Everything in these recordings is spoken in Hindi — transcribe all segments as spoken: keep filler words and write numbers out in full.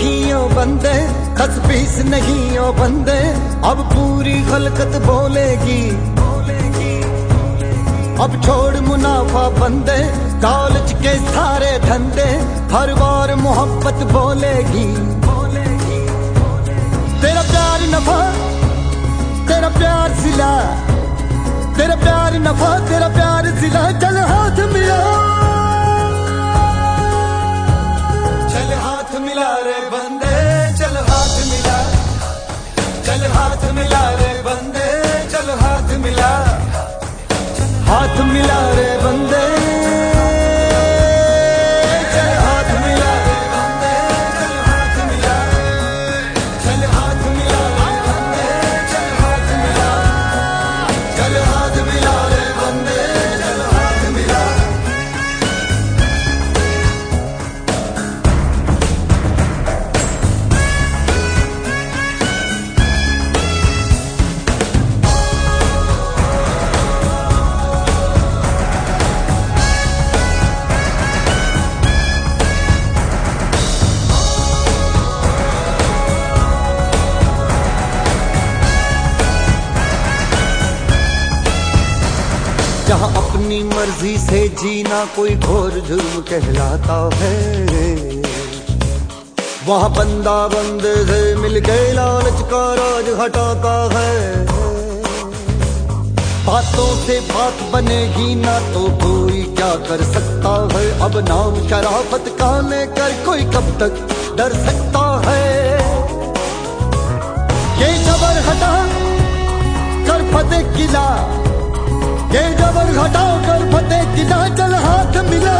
नहीं ओ बंदे, दस बीस नहीं ओ बंदे, अब पूरी खलकत बोलेगी। अब छोड़ मुनाफा बंदे, दौलत के सारे धंधे, हर बार मोहब्बत बोलेगी। तेरा प्यार नफा, तेरा प्यार सिला, तेरा प्यार नफा, तेरा प्यार सिला, चल हाथ मिला, चल हाथ मिला रे बंदे, चल हाथ मिला, चल हाथ मिला रे बंदे, चल हाथ मिला, हाथ मिला रे बंदे, चल हाथ मिला रे बंदे, चल हाथ मिला, चल हाथ मिला रे बंदे, चल हाथ मिला, चल हाथ मिला रे बंदे, चल हाथ मिला। जहाँ अपनी मर्जी से जीना कोई घोर जुर्म कहलाता है, वहाँ बंदा बंदे से मिलके लालच का राज हटाता है। बातों से बात बनेगी ना तो कोई क्या कर सकता है, अब नाम शराफत का लेकर कोई कब तक डर सकता है। ये जबर हटा कर फतेह किला, ये जबर घटा कर फतेह किला, चल हाथ मिला,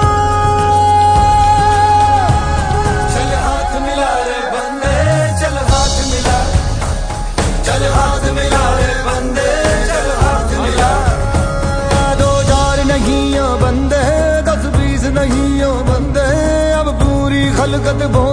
चल हाथ मिला रे बंदे, चल हाथ मिला, चल हाथ मिला रे बंदे, चल हाथ मिला। दो चार नहीं ओ बंदे, दस बीस नहीं ओ बंदे, अब पूरी खलकत बोल